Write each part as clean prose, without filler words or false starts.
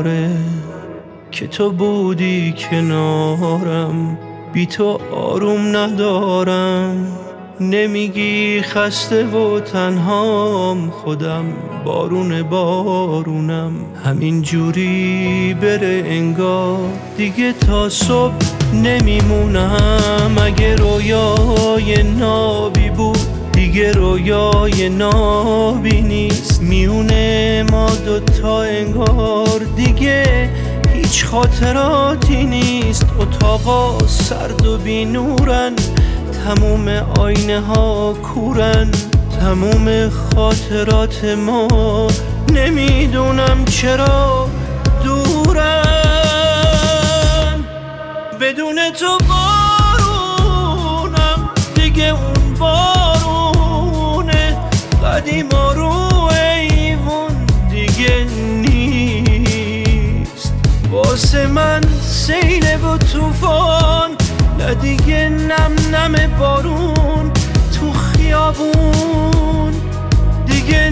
باره که تو بودی کنارم، بی تو آروم ندارم. نمیگی خسته و تنهام، خودم بارون بارونم. همین جوری بره انگار دیگه تا صبح نمیمونم. اگه رویای نابی بود دیگه رویای نابی نیست. میونه ما دوتا انگار دیگه هیچ خاطراتی نیست. اتاقا سرد و بی نورن، تموم آینه ها کورن. تموم خاطرات ما نمیدونم چرا دورن. بدون تو بارونم دیگه اون بارونه قدیما رو ایوون دیگه نیست. واسه من سیل و توفان، نه دیگه نم نم بارون تو خیابون دیگه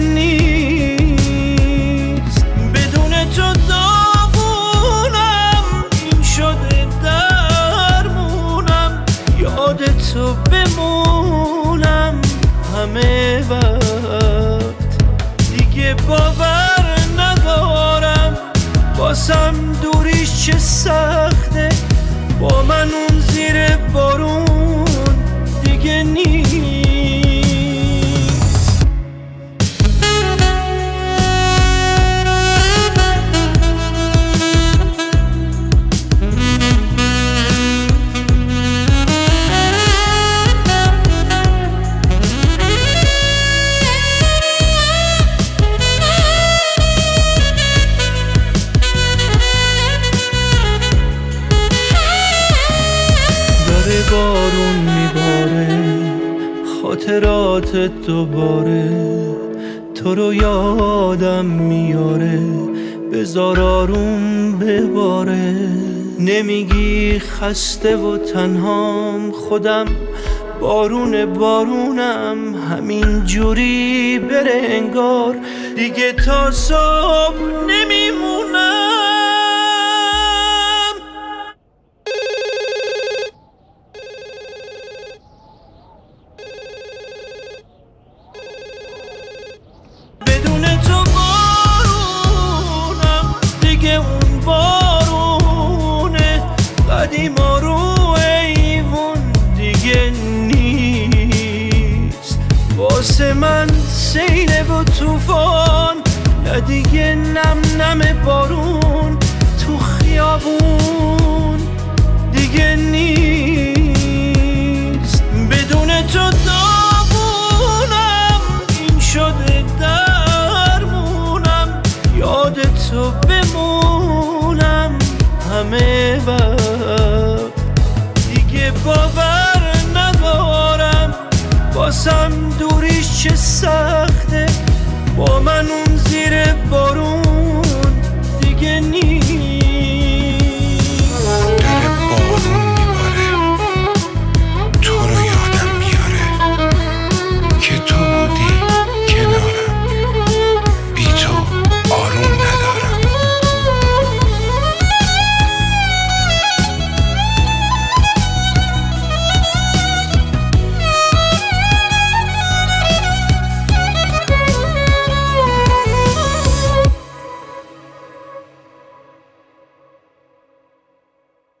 نیست. بدون تو داغونم، این شده درمونم. یاد تو بمونم همه وقت دیگه باور ندارم. واسم دوریش چه سخته، با من اون زیر بارون دیگه نیست. بارون میباره خاطرات دوباره، تو رو یادم میاره. بذار آروم بباره. نمیگی خسته و تنهام، خودم بارون بارونم. همین جوری بره انگار دیگه تا صبح نمیمونم. قدیما رو ایوون دیگه نیست. واسه من سیل و توفان، نه دیگه نم نم بارون تو خیابون دیگه نیست. بدون تو داغونم، این شده درمونم. یاد تو بمونم همه وقت دیگه باور ندارم. واسم دوریش چه سخته، با من اون زیر بارون